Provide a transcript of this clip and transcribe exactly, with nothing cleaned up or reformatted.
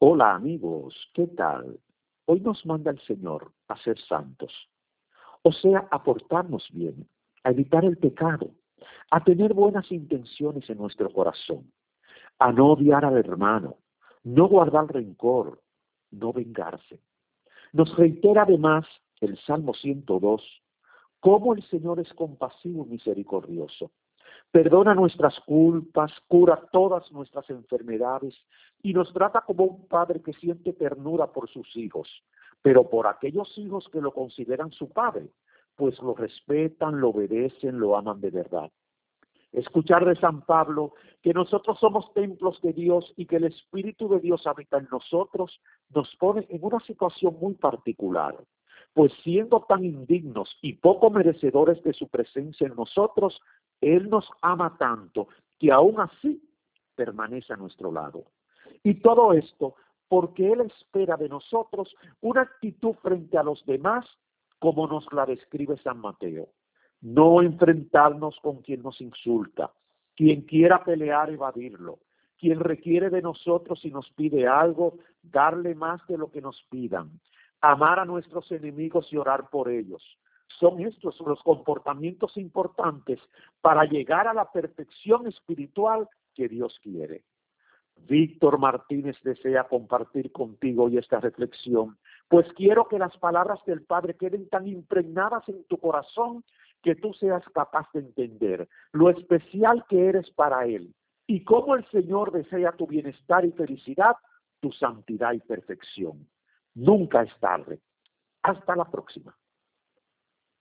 Hola amigos, ¿qué tal? Hoy nos manda el Señor a ser santos, o sea, a portarnos bien, a evitar el pecado, a tener buenas intenciones en nuestro corazón, a no odiar al hermano, no guardar rencor, no vengarse. Nos reitera además el Salmo ciento dos, cómo el Señor es compasivo y misericordioso. Perdona nuestras culpas, cura todas nuestras enfermedades y nos trata como un padre que siente ternura por sus hijos, pero por aquellos hijos que lo consideran su padre, pues lo respetan, lo obedecen, lo aman de verdad. Escuchar de San Pablo que nosotros somos templos de Dios y que el Espíritu de Dios habita en nosotros, nos pone en una situación muy particular, pues siendo tan indignos y poco merecedores de su presencia en nosotros, Él nos ama tanto que aún así permanece a nuestro lado. Y todo esto porque Él espera de nosotros una actitud frente a los demás como nos la describe San Mateo. No enfrentarnos con quien nos insulta, quien quiera pelear, evadirlo, quien requiere de nosotros y nos pide algo, darle más de lo que nos pidan, amar a nuestros enemigos y orar por ellos. Son estos los comportamientos importantes para llegar a la perfección espiritual que Dios quiere. Víctor Martínez desea compartir contigo hoy esta reflexión, pues quiero que las palabras del Padre queden tan impregnadas en tu corazón que tú seas capaz de entender lo especial que eres para Él y cómo el Señor desea tu bienestar y felicidad, tu santidad y perfección. Nunca es tarde. Hasta la próxima.